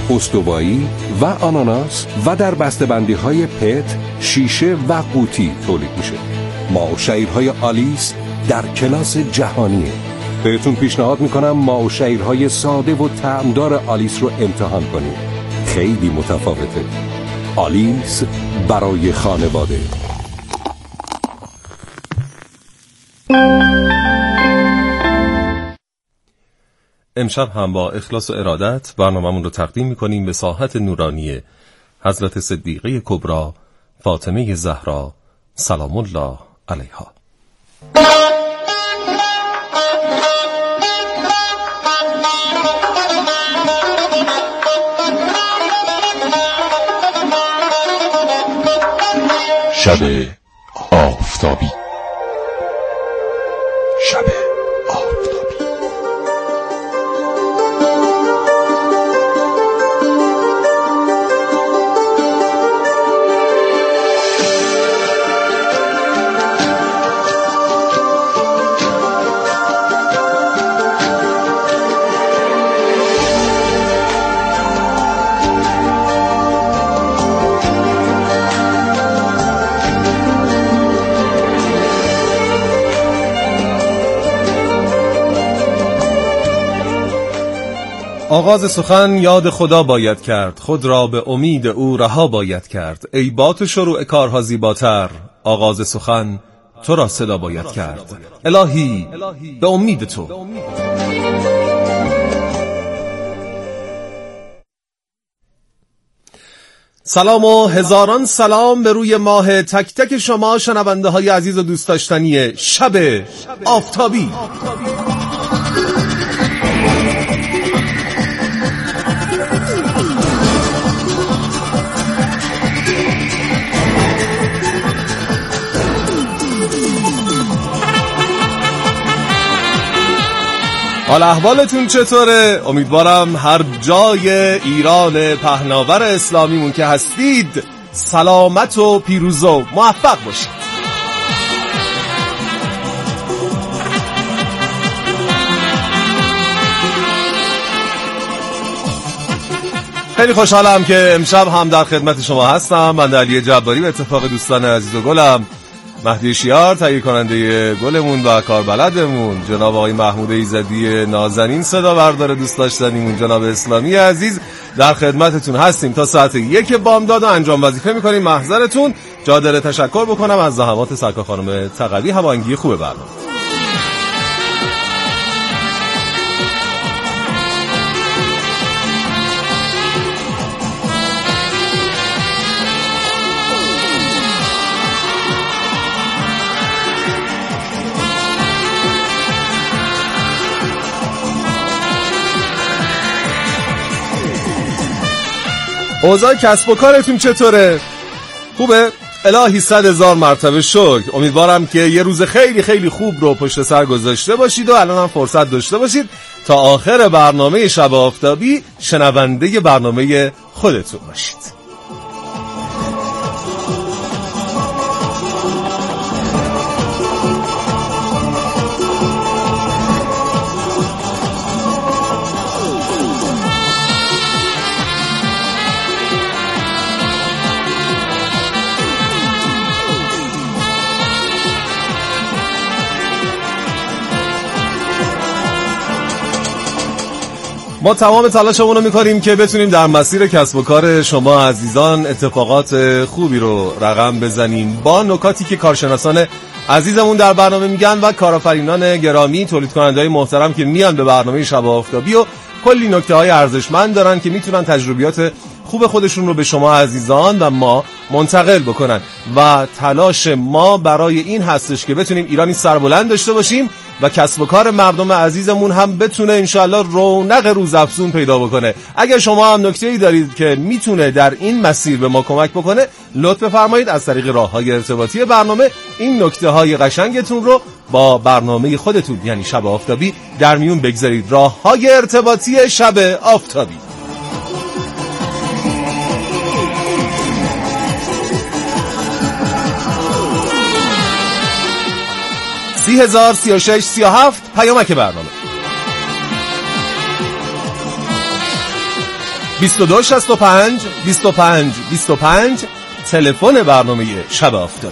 استوایی و آناناس و در بسته‌بندی‌های پت، شیشه و قوطی تولید میشه. ماء و شعیرهای آلیس در کلاس جهانیه. بهتون پیشنهاد میکنم ماء و شعیرهای ساده و طعمدار آلیس رو امتحان کنید. خیلی متفاوته. آلیس برای خانواده. امشب هم با اخلاص و ارادت برنامه‌مون رو تقدیم می‌کنیم به ساحت نورانی حضرت صدیقه کبری فاطمه زهرا سلام الله علیها. شب آفتابی. شب آفتابی. آغاز سخن یاد خدا باید کرد، خود را به امید او رها باید کرد. ای با تو شروع کارها زیباتر، آغاز سخن تو را صدا باید کرد. الهی به امید تو. سلام و هزاران سلام به روی ماه تک تک شما شنونده های عزیز و دوست داشتنی شب آفتابی. حال احوالتون چطوره؟ امیدوارم هر جای ایران پهناور اسلامیمون که هستید سلامت و پیروز و موفق باشید. خیلی خوشحالم که امشب هم در خدمت شما هستم. من علی جباری به اتفاق دوستان عزیز و گلم مهدی شیار تهیه کننده گلمون و کاربلدمون، جناب آقای محمود ایزدی نازنین صدا بردار دوست داشتنیمون، جناب اسلامی عزیز در خدمتتون هستیم تا ساعت 1 بامداد و انجام وظیفه میکنیم. محضرتون جا داره تشکر بکنم از زحمات سرکار خانم تقوی هماهنگی خوب برنامه. اوضاع کسب و کارتون چطوره؟ خوبه؟ الهی 100,000 مرتبه شکر. امیدوارم که یه روز خیلی خیلی خوب رو پشت سر گذاشته باشید و الان هم فرصت داشته باشید تا آخر برنامه شب آفتابی شنونده برنامه خودتون باشید. ما تمام تلاشمون رو میکنیم که بتونیم در مسیر کسب و کار شما عزیزان اتفاقات خوبی رو رقم بزنیم با نکاتی که کارشناسان عزیزمون در برنامه میگن و کارآفرینان گرامی، تولید کننده‌های محترم که میان به برنامه شب آفتابی و کلی نکته‌های ارزشمند دارن که میتونن تجربیات خوب خودشون رو به شما عزیزان و ما منتقل بکنن و تلاش ما برای این هستش که بتونیم ایرانی سربلند داشته باشیم و کسب و کار مردم عزیزمون هم بتونه انشالله رونق روزافزون پیدا بکنه. اگر شما هم نکته‌ای دارید که میتونه در این مسیر به ما کمک بکنه، لطف بفرمایید از طریق راه‌های ارتباطی برنامه این نکته‌های قشنگتون رو با برنامه خودتون یعنی شب آفتابی در میون بگذارید. راه‌های ارتباطی شب آفتابی 30,036,37 پیامک برنامه. 2265 25 25 تلفن برنامه شب آفتابی.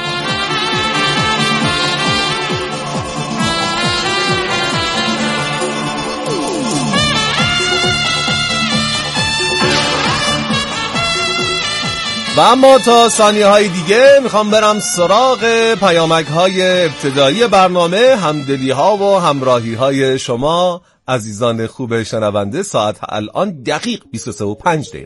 و اما تا ثانیه های دیگه میخوام برم سراغ پیامک های ابتدایی برنامه، همدلی ها و همراهی های شما عزیزان خوب شنونده. ساعت الان دقیق 23:05.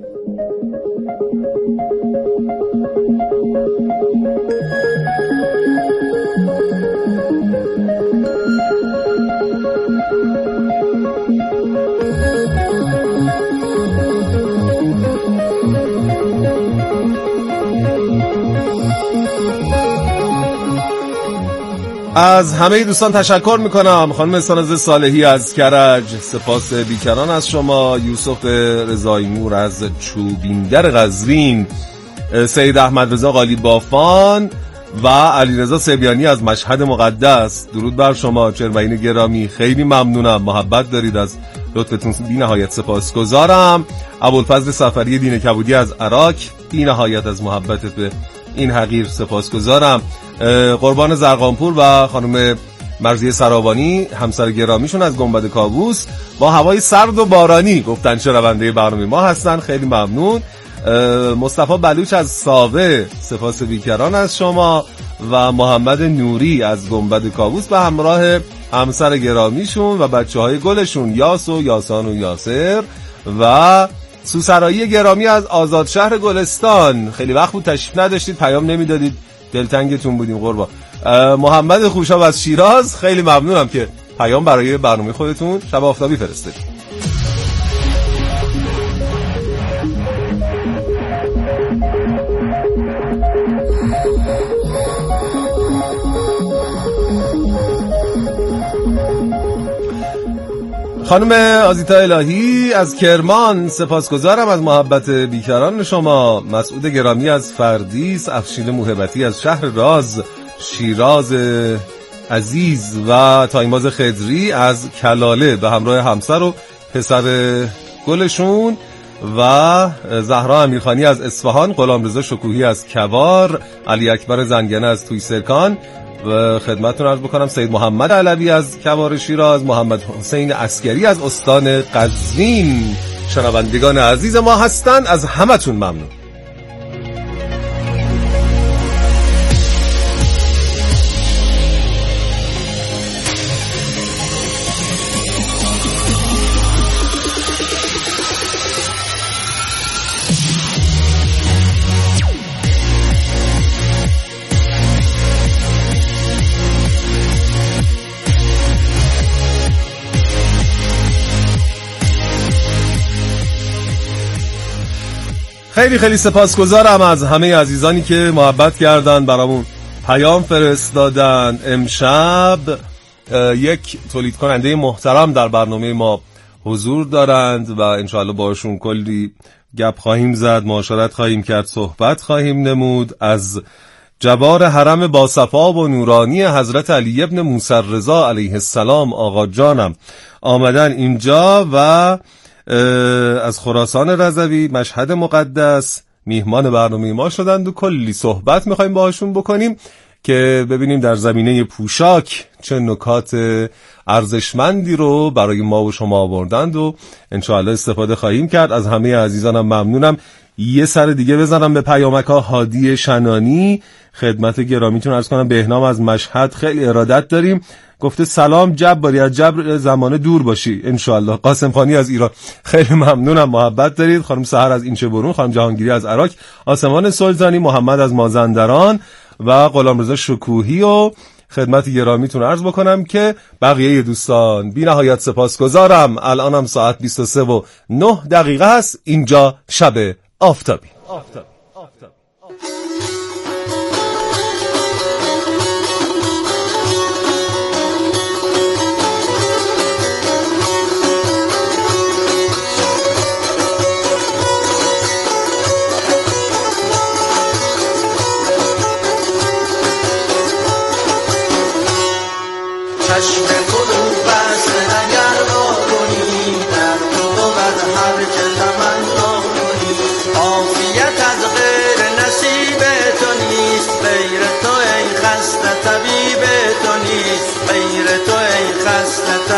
از همه دوستان تشکر میکنم. خانم ساناز صالحی از کرج، سپاس بیکران از شما. یوسف رضایی نور از چوبیندر قزوین، سید احمد رضا قالی بافان و علیرضا سبیانی از مشهد مقدس. درود بر شما چرمین گرامی، خیلی ممنونم، محبت دارید، از لطفتون بی نهایت سپاسگزارم. ابوالفضل سفری دین کبودی از عراق، بی نهایت از محبتت به این حقیر سپاسگزارم. قربان زرقانپور و خانم مرضیه سرابانی همسر گرامیشون از گنبد کاووس با هوای سرد و بارانی گفتن شنونده برنامه ما هستن، خیلی ممنون. مصطفی بلوچ از ساوه، سپاس بیکران از شما. و محمد نوری از گنبد کاووس به همراه همسر گرامیشون و بچه‌های گلشون یاس و یاسان و یاسر. و سوسرایی گرامی از آزاد شهر گلستان، خیلی وقت بود تشریف نداشتید، پیام نمیدادید، دلتنگتون بودیم قربان. محمد خوشاب از شیراز، خیلی ممنونم که پیام برای برنامه خودتون شب آفتابی فرستادید. خانم آزیتا الهی از کرمان، سپاسگزارم از محبت بیکران شما. مسعود گرامی از فردیس، افشین موهبتی از شهر راز شیراز عزیز و تایماز خضری از کلاله به همراه همسر و پسر گلشون. و زهرا امیرخانی از اصفهان، غلامرضا شکوهی از کوار، علی اکبر زنگنه از تویسرکان. و خدمتتون عرض بکنم سید محمد علوی از کوار شیراز، محمد حسین عسکری از استان قزوین شنوندگان عزیز ما هستند. از همتون ممنون. خیلی خیلی سپاسگزارم از همه عزیزانی که محبت کردن، برامون پیام فرستادن. امشب یک تولید کننده محترم در برنامه ما حضور دارند و انشاءالله باشون کلی گپ خواهیم زد، معاشرت خواهیم کرد، صحبت خواهیم نمود. از جوار حرم باصفا و نورانی حضرت علی ابن موسی رضا علیه السلام آقا جانم آمدن اینجا و از خراسان رضوی مشهد مقدس میهمان برنامه ما شدند و کلی صحبت میخوایم باهاشون بکنیم که ببینیم در زمینه پوشاک چه نکات ارزشمندی رو برای ما و شما آوردند و انشاءالله استفاده خواهیم کرد. از همه عزیزانم ممنونم. یه سر دیگه بزنم به پیامک ها. هادی شنانی، خدمت گرامیتون عرض کنم، بهنام از مشهد، خیلی ارادت داریم، گفته سلام جباری، از جبر زمانه دور باشی انشالله. قاسم خانی از ایران، خیلی ممنونم، محبت دارید. خانم سحر از اینچه برون، خانم جهانگیری از عراق، آسمان سلطانی، محمد از مازندران و غلامرضا شکوهی و خدمت گرامیتون عرض بکنم که بقیه دوستان بی نهایت سپاسگزارم. الانم ساعت 23:09 هست. اینجا شب آفتابی. چشم فرو بست اگر با کنی در تو بود هر که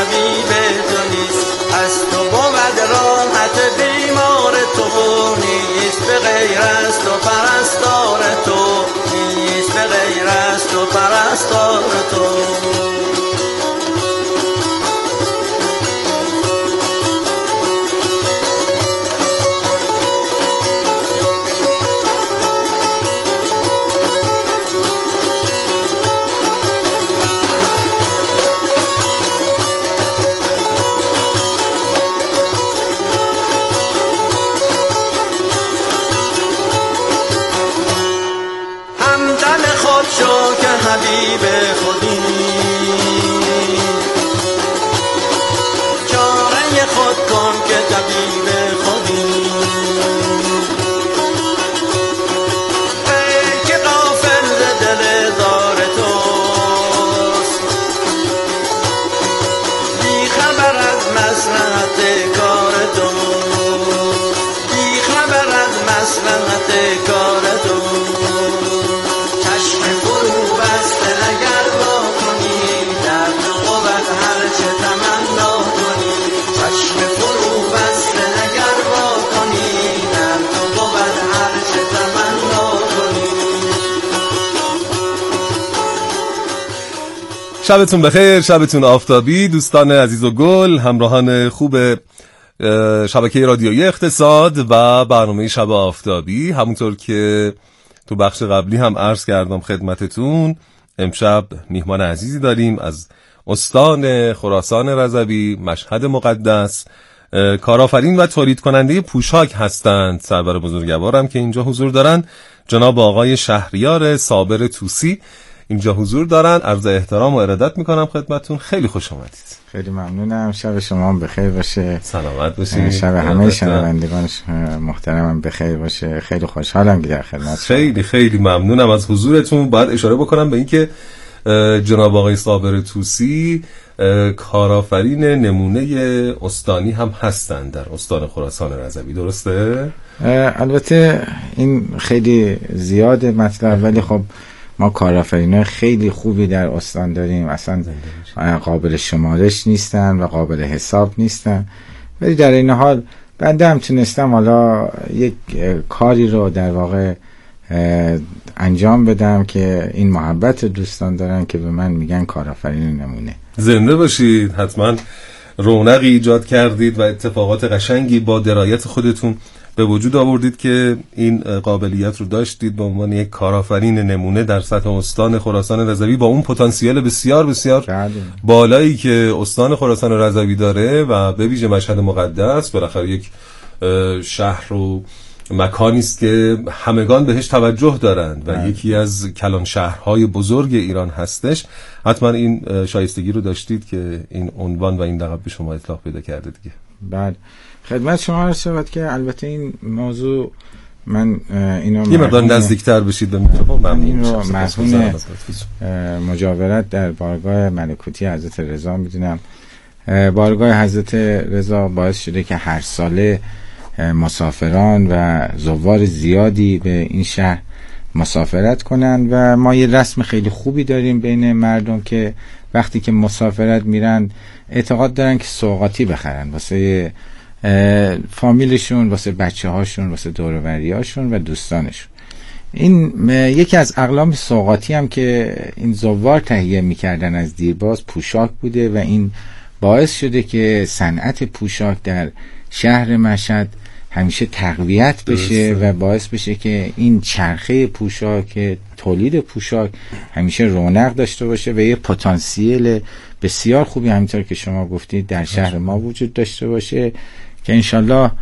طبیب تو نیست، از تو بود راحت بیمار تو نیست، به غیر از تو پرستار تو نیست، به غیر از تو پرستار تو. شو که حبیب خودی، چاره خود کن که طبیب خودی، ای که غافل ز دل دار توست، بی خبر از مصلحت کار تو، بی خبر از مصلحت کار تو. شبتون بخیر، شبتون آفتابی دوستان عزیز و گل، همراهان خوب شبکه رادیویی اقتصاد و برنامه شب آفتابی. همونطور که تو بخش قبلی هم عرض کردم خدمتتون، امشب میهمان عزیزی داریم از استان خراسان رضوی، مشهد مقدس. کارآفرین و تولید کننده پوشاک هستند. سرور بزرگوارم که اینجا حضور دارن جناب آقای شهریار صابر طوسی اینجا حضور دارن. عرض احترام و ارادت میکنم خدمتتون. خیلی خوش آمدید. خیلی ممنونم. شب شما هم بخیر باشه. سلامت باشید. شب همه شنوندگان محترمم بخیر باشه. خیلی خوشحالم که در خدمت. خیلی خیلی ممنونم از حضورتون. باید اشاره بکنم به اینکه جناب آقای صابر طوسی کارآفرین نمونه استانی هم هستند در استان خراسان رضوی، درسته؟ البته این خیلی زیاده مطلب، ولی خب ما کارآفرینای خیلی خوبی در استان داریم، اصلا قابل شمارش نیستن و قابل حساب نیستن. ولی در این حال بنده هم تونستم حالا یک کاری رو در واقع انجام بدم که این محبت دوستان دارن که به من میگن کارآفرین نمونه. زنده باشید. حتما رونقی ایجاد کردید و اتفاقات قشنگی با درایت خودتون به وجود آوردید که این قابلیت رو داشتید به عنوان یک کارآفرین نمونه در سطح استان خراسان رضوی با اون پتانسیل بسیار بسیار بالایی که استان خراسان رضوی داره و به ویژه مشهد مقدس بالاخره یک شهر و مکانی است که همگان بهش توجه دارند و یکی از کلان شهرهای بزرگ ایران هستش. حتما این شایستگی رو داشتید که این عنوان و این لقب به شما اطلاق پیدا کرده دیگه. بعد خدمت شما عرض شود که البته این موضوع من اینو یه مقدار نزدیکتر بشید به میکروفون. من این رو مرهون مجاورت در بارگاه ملکوتی حضرت رضا میدونم. بارگاه حضرت رضا باعث شده که هر ساله مسافران و زوار زیادی به این شهر مسافرت کنند و ما یه رسم خیلی خوبی داریم بین مردم که وقتی که مسافرت میرن اعتقاد دارن که سوغاتی بخرن واسه فامیلشون، واسه بچه هاشون، واسه دور و بری هاشون و دوستانشون. این یکی از اقلام سوغاتی هم که این زوار تهیه میکردن از دیرباز پوشاک بوده و این باعث شده که صنعت پوشاک در شهر مشهد همیشه تقویت بشه و باعث بشه که این چرخه پوشاک، تولید پوشاک همیشه رونق داشته باشه و یه پتانسیل بسیار خوبی همینطور که شما گفتید در شهر ما وجود داشته باشه که انشالله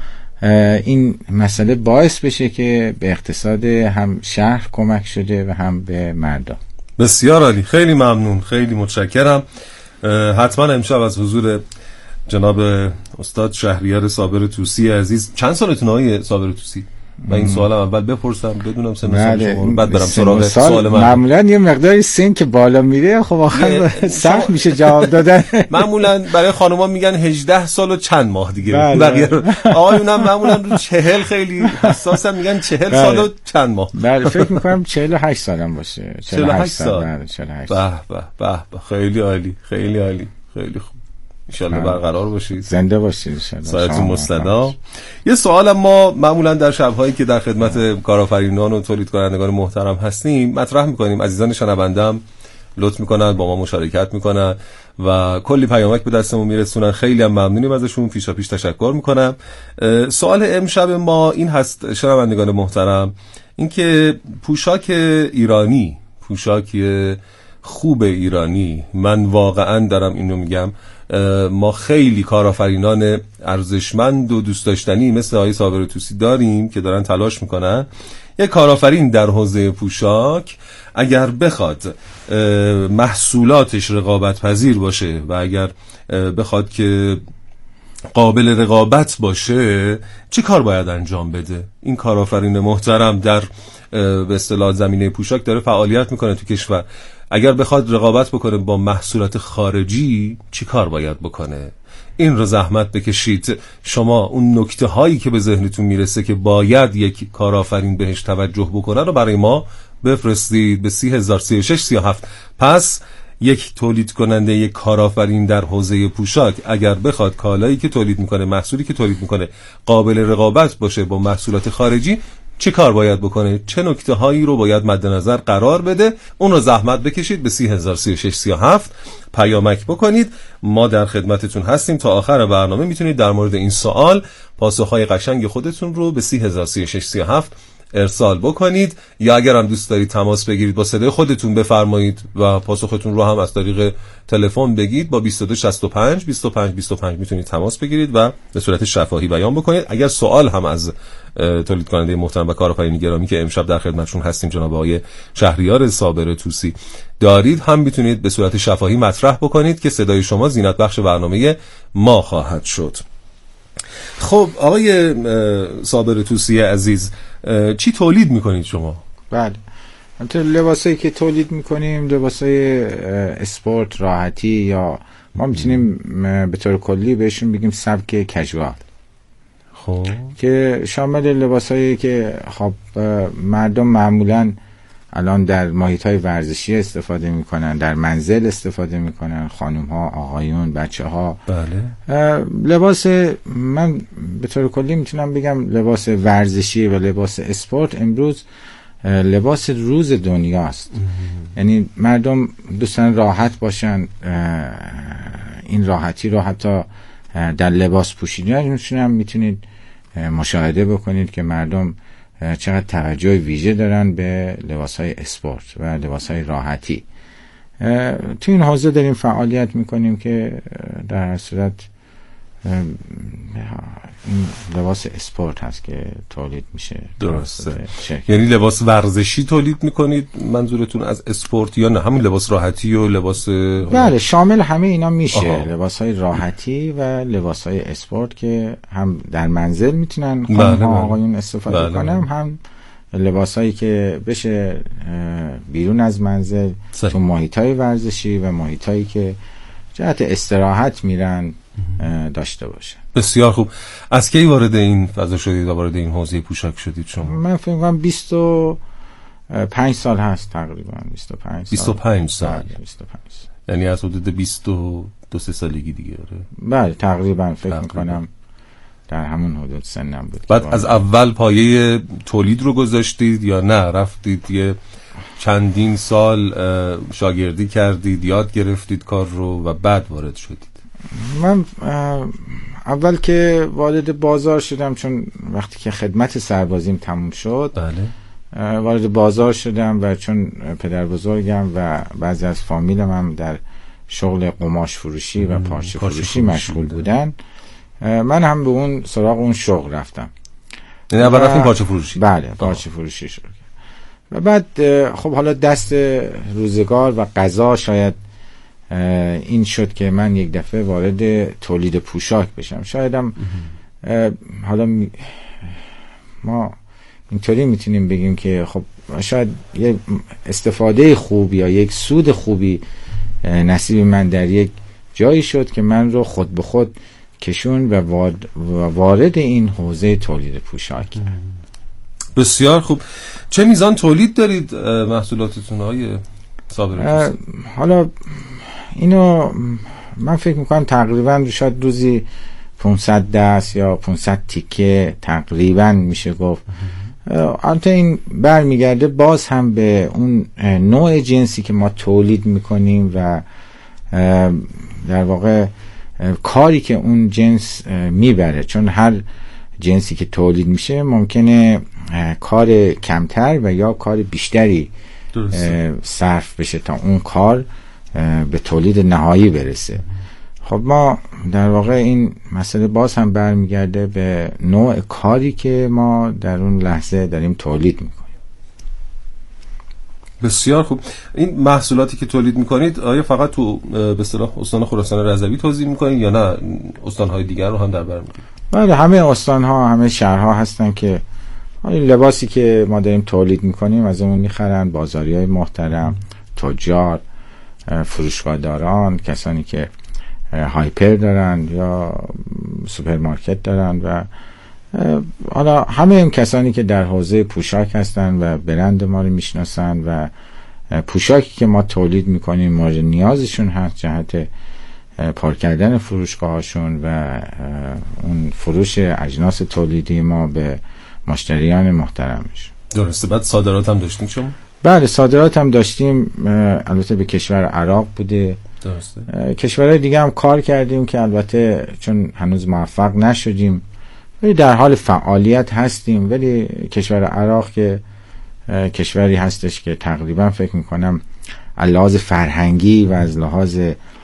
این مسئله باعث بشه که به اقتصاد هم شهر کمک شده و هم به مردم. بسیار عالی. خیلی ممنون، خیلی متشکرم. حتما امشب از حضور جناب استاد شهریار صابر طوسی عزیز. چند سالتون آقای صابر طوسی؟ من این سوالم اول بپرسم بدونم سن سال شما، بعد برم سراغ سوال من. معمولا یه مقداری سن که بالا میره خب آخر سخت میشه جواب دادن. معمولا برای خانوما میگن 18 سال و چند ماه دیگه. بقیه آقایونم معمولا رو 40 خیلی حساسن، میگن 40 سال و چند ماه. بله فکر میکنم 48 سالم باشه. 48 سال. بله 48. به به به، خیلی عالی، خیلی عالی، خیلی خوب. انشالله برقرار باشید، زنده باشید انشالله، سایتون مستدام. یه سوال ما معمولا در شب‌هایی که در خدمت کارآفرینان و تولید کنندگان محترم هستیم مطرح می‌کنیم، عزیزان شنونده‌ام لطف می‌کنن با ما مشارکت می‌کنن و کلی پیامک به دستمون میرسونن، خیلی هم ممنونیم ازشون، پیشا پیش تشکر می‌کنم. سوال امشب ما این هست شنوندگان محترم، اینکه پوشاک ایرانی، پوشاک خوب ایرانی، من واقعا دارم اینو میگم، ما خیلی کارآفرینان ارزشمند و دوست داشتنی مثل آقای صابر طوسی داریم که دارن تلاش میکنن. یک کارآفرین در حوزه پوشاک اگر بخواد محصولاتش رقابت پذیر باشه و اگر بخواد که قابل رقابت باشه، چه کار باید انجام بده؟ این کارآفرین محترم در به اصطلاح زمینه پوشاک داره فعالیت میکنه تو کشور، اگر بخواد رقابت بکنه با محصولات خارجی چی کار باید بکنه؟ این رو زحمت بکشید شما، اون نکته هایی که به ذهنتون میرسه که باید یک کارآفرین بهش توجه بکنه رو برای ما بفرستید به 303637. پس یک تولید کننده، یک کارآفرین در حوزه پوشاک اگر بخواد کالایی که تولید میکنه، محصولی که تولید میکنه قابل رقابت باشه با محصولات خارجی، چه کار باید بکنه؟ چه نکته هایی رو باید مد نظر قرار بده؟ اون رو زحمت بکشید به 303637 پیامک بکنید، ما در خدمتتون هستیم. تا آخر برنامه میتونید در مورد این سوال پاسخهای قشنگ خودتون رو به 303637 ارسال بکنید، یا اگر هم دوست دارید تماس بگیرید با صدای خودتون بفرمایید و پاسختون رو هم از طریق تلفن بگید، با 2265 25 25 میتونید تماس بگیرید و به صورت شفاهی بیان بکنید. اگر سوال هم از تولید کننده محترم و کارآفرین گرامی که امشب در خدمتشون هستیم جناب آقای شهریار صابر طوسی دارید، هم میتونید به صورت شفاهی مطرح بکنید که صدای شما زینت بخش برنامه ما خواهد شد. خب آقای صابر طوسی عزیز، چی تولید میکنید شما؟ بله، لباسایی که تولید میکنیم لباسای اسپورت، راحتی، یا ما میتونیم به طور کلی بهشون بگیم سبک کژوال. خب که شامل لباسایی که خب مردم معمولاً الان در محیط‌های ورزشی استفاده میکنن، در منزل استفاده میکنن، خانم‌ها، آقایون، بچه‌ها. بله. لباس، من به طور کلی میتونم بگم لباس ورزشی و لباس اسپورت امروز لباس روز دنیاست. یعنی مردم دوستان راحت باشن، این راحتی رو حتی در لباس پوشیدنشون هم میتونید مشاهده بکنید که مردم چقدر توجه ویژه دارن به لباسهای اسپورت و لباسهای راحتی. تو این حوزه داریم فعالیت میکنیم که در هر صورت این لباس اسپورت هست که تولید میشه. درسته. یعنی لباس ورزشی تولید میکنید منظورتون از اسپورت، یا نه همین لباس راحتی و لباس؟ بله، شامل همه اینا میشه. لباسهای راحتی و لباسهای اسپورت که هم در منزل میتونن خانم‌ها آقایون استفاده کنن، هم لباسایی که بشه بیرون از منزل تو محیطای ورزشی و محیطایی که جهت استراحت میرن داشته باشه. بسیار خوب. از کی وارد این فضا شدید و وارد این حوزه پوشاک شدید شما؟ من فکر می‌کنم 25 سال هست تقریبا. 25 سال. 25 سال. 25 سال. یعنی از حدود 22 سالگی دیگه. بله تقریبا فکر می‌کنم در همون حدود سنم بود. بعد از اول پایه تولید رو گذاشتید یا نه رفتید یه چندین سال شاگردی کردید، یاد گرفتید کار رو و بعد وارد شدید؟ من اول که وارد بازار شدم، چون وقتی که خدمت سربازیم تموم شد، بله، وارد بازار شدم و چون پدر بزرگم و بعضی از فامیلم هم در شغل قماش فروشی و پارچه فروشی مشغول بودن، من هم به اون سراغ اون شغل رفتم. یعنی اول رفتیم پارچه فروشی؟ بله، پارچه فروشی شروع کردم. و بعد خب حالا دست روزگار و قضا شاید این شد که من یک دفعه وارد تولید پوشاک بشم. شایدم حالا ما اینطوری میتونیم بگیم که خب شاید یک استفاده خوب یا یک سود خوبی نصیب من در یک جایی شد که من رو خود به خود کشون و وارد این حوزه تولید پوشاک. بسیار خوب. چه میزان تولید دارید محصولاتتون های صابر طوسی؟ حالا اینو من فکر میکنم تقریبا شاید روزی 500 دست یا 500 تیکه تقریبا میشه گفت. البته این برمیگرده باز هم به اون نوع جنسی که ما تولید میکنیم و در واقع کاری که اون جنس میبره، چون هر جنسی که تولید میشه ممکنه کار کمتر و یا کار بیشتری صرف بشه تا اون کار به تولید نهایی برسه. خب ما در واقع این مسئله باز هم برمیگرده به نوع کاری که ما در اون لحظه داریم تولید میکنیم. بسیار خوب. این محصولاتی که تولید میکنید آیا فقط تو به اصطلاح استان خراسان رضوی توزیع میکنید یا نه استانهای دیگر رو هم در بر میگیرید؟ بله، همه استانها، همه شهرها هستن که این لباسی که ما داریم تولید میکنیم از اون میخرن بازاریای محترم، تجار، فروشگاهداران، کسانی که هایپر دارن یا سوپرمارکت دارن و حالا همه این کسانی که در حوزه پوشاک هستن و برند ما رو میشناسن و پوشاکی که ما تولید میکنیم مورد نیازشون هست جهت پر کردن فروشگاهاشون و اون فروش اجناس تولیدی ما به مشتریان محترمش. درسته. بعد صادرات هم داشتیم شما؟ بله، صادرات هم داشتیم، البته به کشور عراق بوده. درسته. کشورهای دیگه هم کار کردیم که البته چون هنوز موفق نشدیم ولی در حال فعالیت هستیم. ولی کشور عراق که کشوری هستش که تقریبا فکر میکنم از لحاظ فرهنگی و از لحاظ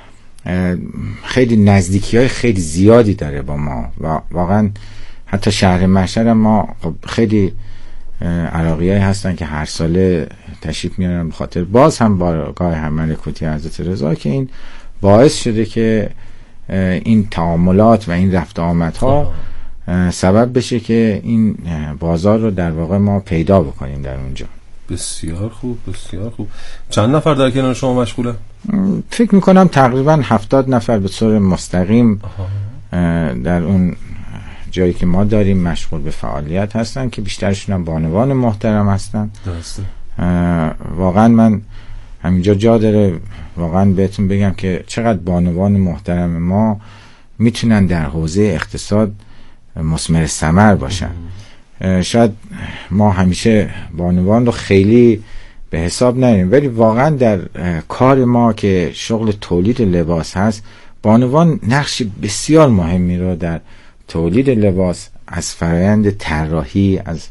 خیلی نزدیکی های خیلی زیادی داره با ما و واقعا حتی شهر مشهد ما خیلی عراقی های هستن که هر ساله تشریف میارن، بخاطر باز هم بارگاه هم ملکوتی حضرت رضا که این باعث شده که این تعاملات و این رفت آمدها سبب بشه که این بازار رو در واقع ما پیدا بکنیم در اونجا. بسیار خوب، بسیار خوب. چند نفر در کنار شما مشغوله؟ فکر میکنم تقریبا 70 نفر به صورت مستقیم در اون جایی که ما داریم مشغول به فعالیت هستن که بیشترشون هم بانوان محترم هستن. درسته. واقعا من همینجا جا داره واقعا بهتون بگم که چقدر بانوان محترم ما میتونن در حوزه اقتصاد مثمر ثمر باشن. شاید ما همیشه بانوان رو خیلی به حساب نمیاریم ولی واقعا در کار ما که شغل تولید لباس هست بانوان نقش بسیار مهمی رو در تولید لباس، از فرآیند طراحی، از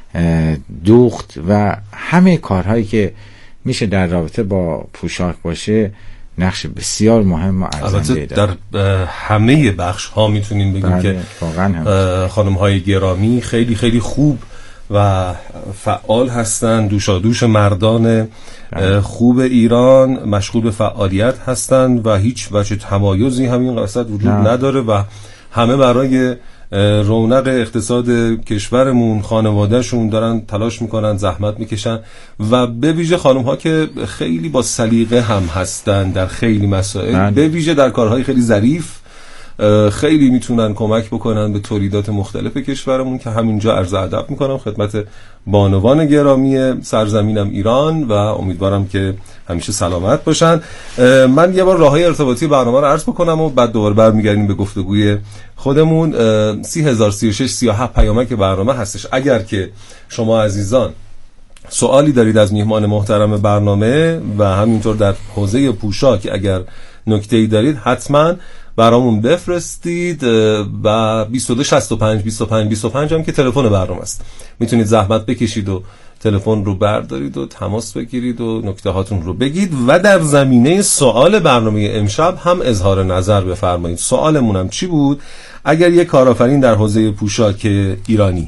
دوخت و همه کارهایی که میشه در رابطه با پوشاک باشه نقش بسیار مهم و ارزنده داره. در همه بخش ها میتونیم بگیم که خانم های گرامی خیلی خیلی خوب و فعال هستن، دوشادوش مردان خوب ایران مشغول به فعالیت هستن و هیچ وجه تمایزی همین قصد وجود نداره و همه برای رونق اقتصاد کشورمون خانوادهشون دارن تلاش میکنن، زحمت میکشن و به ویژه خانم ها که خیلی با سلیقه هم هستن در خیلی مسائل، به ویژه در کارهای خیلی ظریف خیلی میتونن کمک بکنن به تولیدات مختلف کشورمون که همینجا عرض ادب میکنم خدمت بانوان گرامی سرزمینم ایران و امیدوارم که همیشه سلامت باشن. من یه بار راههای ارتباطی برنامه رو عرض بکنم و بعد دوباره برمیگردیم به گفتگوی خودمون. 3036 37 پیامک برنامه هستش. اگر که شما عزیزان سوالی دارید از میهمان محترم برنامه و همینطور در حوزه پوشاک اگر نکته‌ای دارید حتما برامون بفرستید و 2265 25 25 هم که تلفن برنامه است. میتونید زحمت بکشید و تلفن رو بردارید و تماس بگیرید و نکته هاتون رو بگید و در زمینه سوال برنامه امشب هم اظهار نظر بفرمایید. سوالمون هم چی بود؟ اگر یک کارآفرین در حوزه پوشاک ایرانی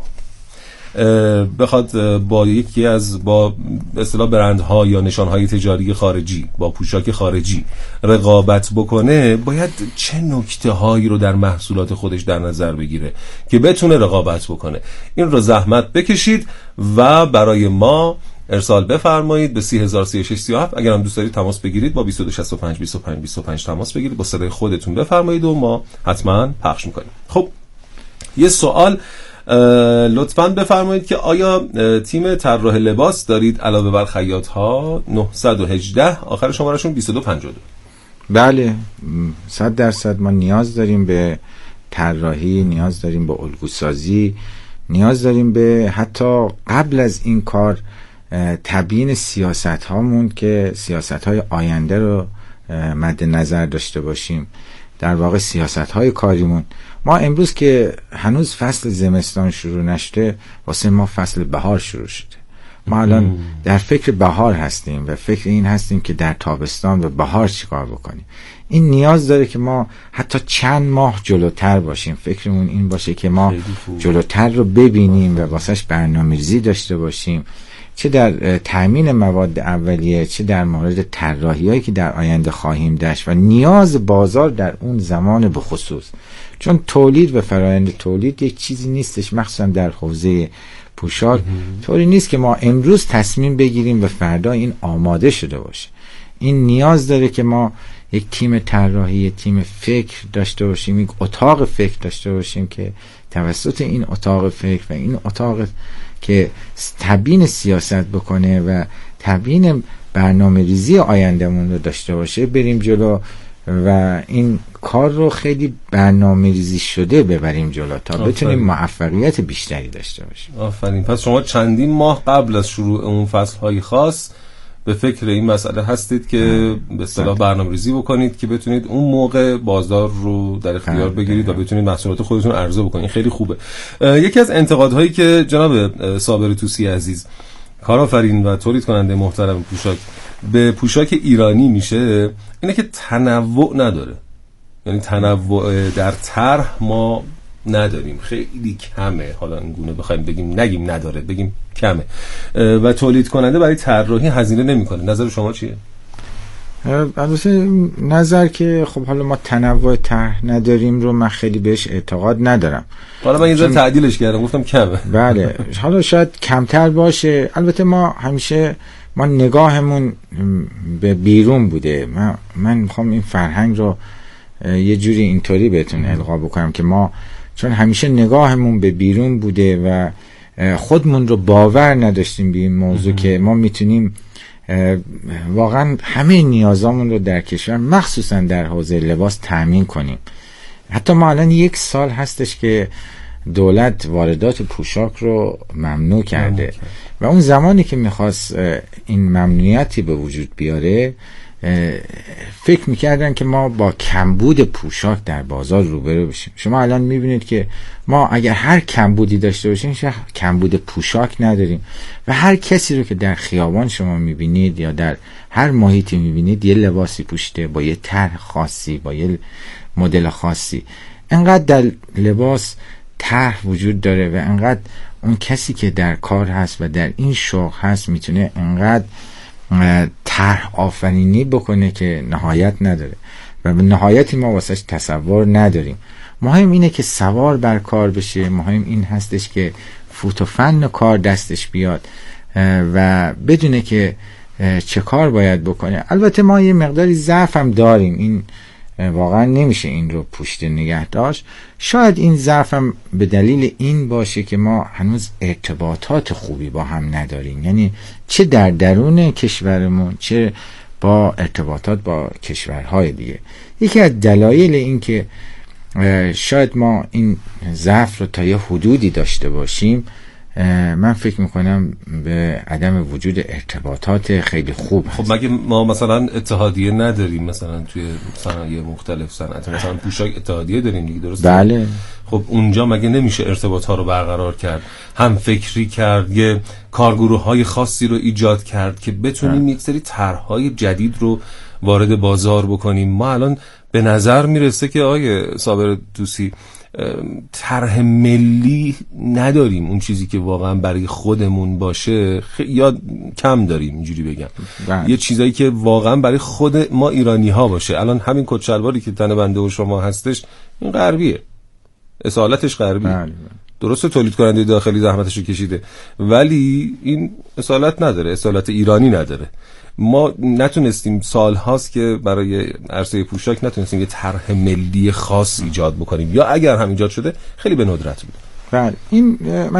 بخواد با یکی از با اصطلاح برندها یا نشانهای تجاری خارجی با پوشاک خارجی رقابت بکنه باید چه نکته هایی رو در محصولات خودش در نظر بگیره که بتونه رقابت بکنه؟ این رو زحمت بکشید و برای ما ارسال بفرمایید به 3036 37. اگر هم دوست دارید تماس بگیرید با 2265 25 25 تماس بگیرید، با صدای خودتون بفرمایید و ما حتما پخش میکنیم. خب یه سوال لطفاً بفرمایید که آیا تیم طراح لباس دارید علاوه بر خیاط ها؟ 918 آخر شمارهشون 2252. بله 100% ما نیاز داریم به طراحی، نیاز داریم به الگوسازی، نیاز داریم به حتی قبل از این کار تبیین سیاست هامون که سیاست های آینده رو مد نظر داشته باشیم، در واقع سیاست های کاریمون. ما امروز که هنوز فصل زمستان شروع نشده، واسه ما فصل بهار شروع شده. ما الان در فکر بهار هستیم و فکر این هستیم که در تابستان و بهار چیکار بکنیم. این نیاز داره که ما حتی چند ماه جلوتر باشیم، فکرمون این باشه که ما جلوتر رو ببینیم و واسهش برنامه‌ریزی داشته باشیم، چه در تامین مواد اولیه، چه در مورد طراحی‌هایی که در آینده خواهیم داشت و نیاز بازار در اون زمان به خصوص. چون تولید و فرآیند تولید یک چیزی نیستش، مخصوصا در حوزه پوشاک طوری نیست که ما امروز تصمیم بگیریم و فردا این آماده شده باشه. این نیاز داره که ما یک تیم طراحی، یک تیم فکر داشته باشیم، یک اتاق فکر داشته باشیم که توسط این اتاق فکر و این اتاق که تبیین سیاست بکنه و تبیین برنامه ریزی آیندهمون رو داشته باشه بریم جلو و این کار رو خیلی برنامه ریزی شده ببریم جلو تا بتونیم موفقیت بیشتری داشته باشیم. آفرین. پس شما چندین ماه قبل از شروع اون فصل‌های خاص به فکر این مسئله هستید که به اصطلاح برنامه‌ریزی بکنید که بتونید اون موقع بازار رو در اختیار بگیرید و بتونید محصولات خودتون عرضه بکنید. خیلی خوبه. یکی از انتقادهایی که جناب صابر طوسی عزیز، کارآفرین و تولید کننده محترم پوشاک، به پوشاک ایرانی میشه اینه که تنوع نداره. یعنی تنوع در طرح ما نداریم، خیلی کمه. حالا اینگونه بخوایم بگیم، نگیم نداره، بگیم کمه و تولید کننده برای طراحی هزینه نمیکنه. نظر شما چیه؟ البته نظر که خب حالا ما تنوع طرح نداریم رو من خیلی بهش اعتقاد ندارم. حالا من یه ذره تعدیلش کردم، گفتم کمه. بله حالا شاید کمتر باشه. البته ما همیشه نگاهمون به بیرون بوده. من میخوام این فرهنگ رو یه جوری اینطوری بهتون القا بکنم که ما چون همیشه نگاهمون به بیرون بوده و خودمون رو باور نداشتیم به این موضوع که ما میتونیم واقعا همه نیازامون رو در کشور مخصوصا در حوزه لباس تأمین کنیم. حتی ما الان 1 سال هستش که دولت واردات پوشاک رو ممنوع کرده و اون زمانی که میخواست این ممنوعیتی به وجود بیاره فکر میکردن که ما با کمبود پوشاک در بازار روبرو بشیم. شما الان میبینید که ما اگر هر کمبودی داشته باشیم کمبود پوشاک نداریم و هر کسی رو که در خیابان شما میبینید یا در هر محیطی میبینید یه لباسی پوشیده با یه طرح خاصی، با یه مدل خاصی. انقدر در لباس طرح وجود داره و انقدر اون کسی که در کار هست و در این شغل هست میتونه انقدر طرح آفرینی بکنه که نهایت نداره و به نهایتی ما واسش تصور نداریم. مهم اینه که سوار بر کار بشه، مهم این هستش که فوت و فن کار دستش بیاد و بدونه که چه کار باید بکنه. البته ما یه مقداری ضعف هم داریم، این واقعا نمیشه این رو پوشیده نگه داشت. شاید این ضعف هم به دلیل این باشه که ما هنوز ارتباطات خوبی با هم نداریم، یعنی چه در درون کشورمون چه با ارتباطات با کشورهای دیگه. یکی از دلایل این که شاید ما این ضعف رو تا یه حدودی داشته باشیم من فکر میکنم به عدم وجود ارتباطات خیلی خوب هست. خب مگه ما مثلا اتحادیه نداریم؟ مثلا توی صنایع مختلف صنعت مثلا پوشاک اتحادیه داریم دیگه، درسته؟ بله. خب اونجا مگه نمیشه ارتباط ها رو برقرار کرد، هم فکری کرد، یه کارگروه های خاصی رو ایجاد کرد که بتونیم یک سری طرح‌های جدید رو وارد بازار بکنیم؟ ما الان به نظر میرسه که آقای صابر طوسی طرح ملی نداریم، اون چیزی که واقعا برای خودمون باشه یا کم داریم، اینجوری بگم. یه چیزایی که واقعا برای خود ما ایرانی ها باشه. الان همین کت شلواری که تن بنده و شما هستش این غربیه، اصالتش غربیه. درسته تولید کننده داخلی زحمتش رو کشیده ولی این اصالت نداره، اصالت ایرانی نداره. ما نتونستیم سال هاست که برای عرصه پوشاک نتونستیم یه طرح ملی خاص ایجاد بکنیم، یا اگر هم ایجاد شده خیلی به ندرت بود. بله این